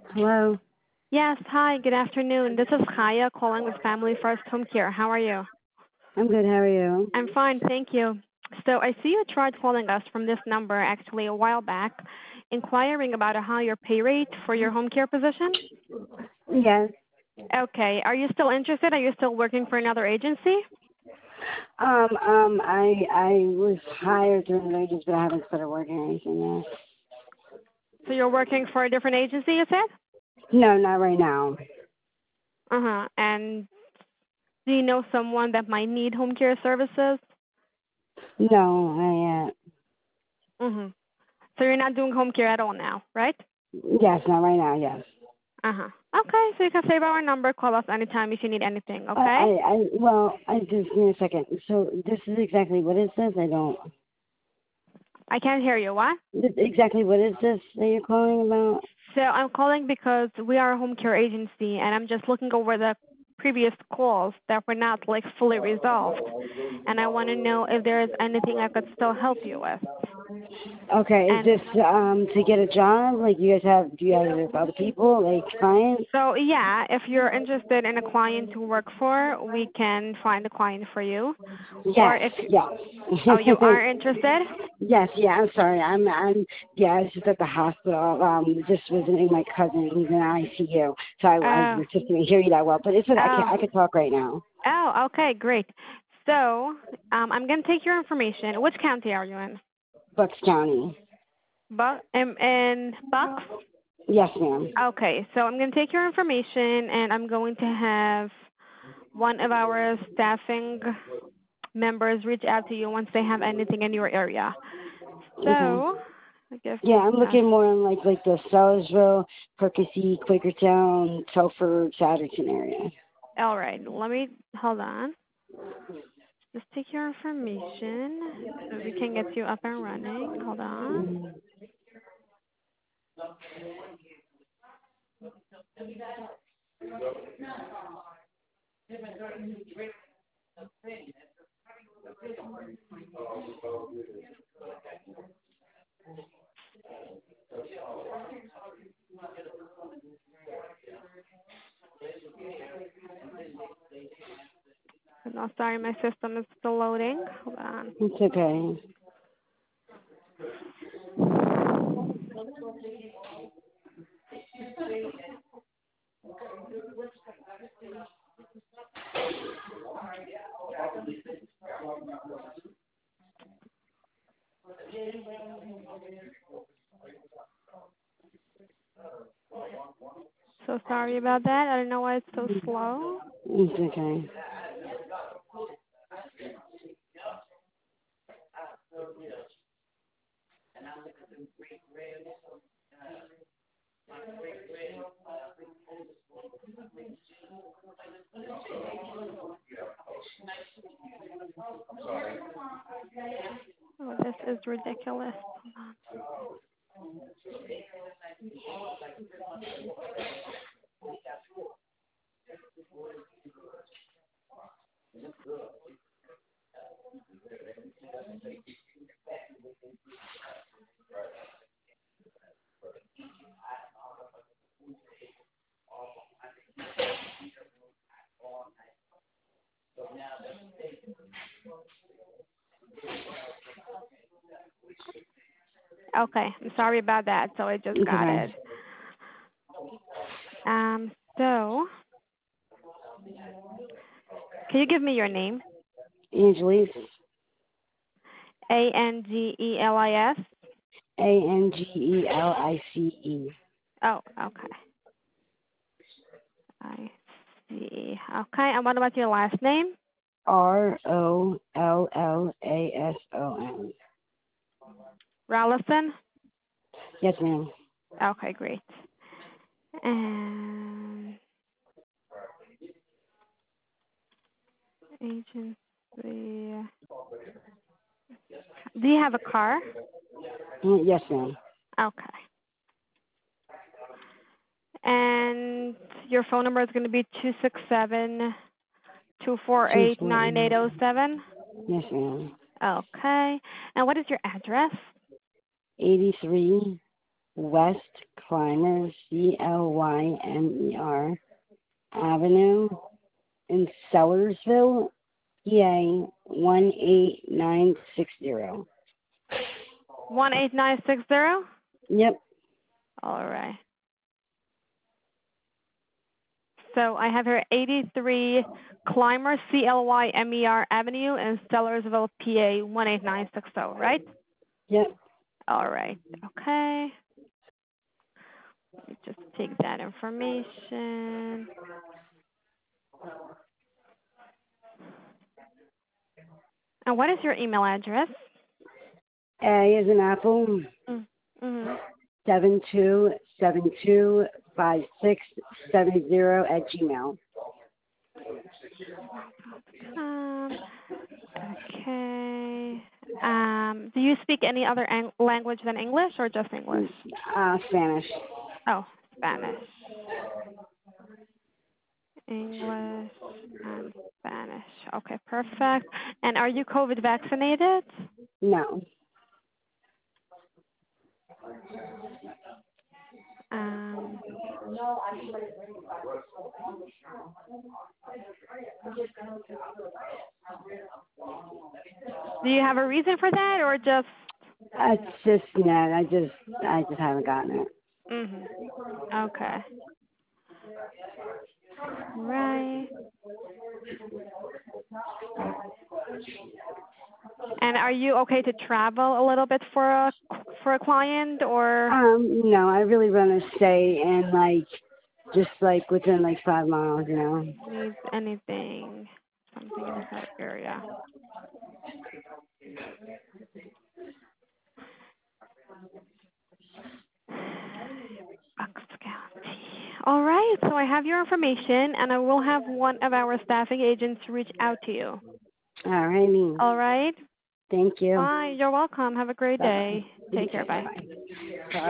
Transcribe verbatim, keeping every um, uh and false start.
Hello. Yes, hi, good afternoon. This is Kaya calling with Family First Home Care. How are you? I'm good. How are you? I'm fine, thank you. So I see you tried calling us from this number actually a while back, inquiring about a higher pay rate for your home care position. Yes. Okay, are you still interested? Are you still working for another agency? Um. Um. I I was hired through an agency, but I haven't started working or anything yet. So you're working for a different agency, you said? No, not right now. Uh-huh. And do you know someone that might need home care services? No, I uh. Mm-hmm. So you're not doing home care at all now, right? Yes, not right now. Yes. Uh-huh. Okay, so you can save our number. Call us anytime if you need anything, I okay? I, I well, I just give me a second. So this is exactly what is this? I don't. I can't hear you. What? This, exactly what is this that you're calling about? So I'm calling because we are a home care agency, and I'm just looking over the previous calls that were not like fully resolved, and I want to know if there is anything I could still help you with. Okay, is And this um to get a job? Like you guys have? Do you guys have other people like clients? so, yeah, if you're interested in a client to work for, we can find a client for you. Or Yes. if you, oh, you Yes. are interested? Yes, yeah, I'm sorry. I'm I'm yeah, I was just at the hospital, um, just visiting my cousin who's in I C U. So I I Oh, just didn't hear you that well. But it's okay, I can oh, I can talk right now. oh. Okay, great. So um, I'm gonna take your information. Which county are you in? Bucks County. Buck in, in Bucks. Yes, ma'am. Okay, so I'm going to take your information and I'm going to have one of our staffing members reach out to you once they have anything in your area. Okay. So, give Yeah, me I'm just, looking more in like like the Sellersville, Percy, Quakertown, Telford, Chatterton area. all right, let me, hold on. Just take your information so we can get you up and running. Hold on. No, sorry, my system is still loading. Hold on. It's okay. So sorry about that. I don't know why it's so slow. It's okay. Oh, this is ridiculous. Hold on. Okay, I'm sorry about that. So I just It's got okay. it. Um, so can you give me your name? Angelis, A N G E L I S. A N G E L I C E. Oh, okay. I see. Okay, and what about your last name? R O L L A S O N. Rollison. Yes, ma'am. Okay, great. And agency. Do you have a car? Mm, yes, ma'am. Okay. And your phone number is going to be two six seven two four Two eight nine eight forty. zero seven. Yes, ma'am. Okay. And what is your address? eighty-three West Clymer, C L Y M E R, Avenue in Sellersville, P A one eight nine six zero. one eight nine six zero? Yep. All right. So I have here eighty-three Clymer, C L Y M E R Avenue in Sellersville, P A one eight nine six zero, right? Yep. All right. Okay. Let me just take that information. And what is your email address? A is an apple. Mm-hmm. Seven two seven two five six seven zero at Gmail. Um, okay. Um, do you speak any other ang- language than English or just English? Uh, Spanish. Oh, Spanish. English and Spanish. Okay, perfect. And are you COVID vaccinated? No. Um, do you have a reason for that, or just? It's just no. I just I just haven't gotten it. Mhm. Okay. Right. And are you okay to travel a little bit for a for a client, or? Um, no, I really want to stay in like just like within like five miles, you know. Needs anything, something in that area. Bucks County. All right, so I have your information, and I will have one of our staffing agents reach out to you. All righty. All right? Thank you. Bye. You're welcome. Have a great Bye-bye. day. Take care. Bye. Bye.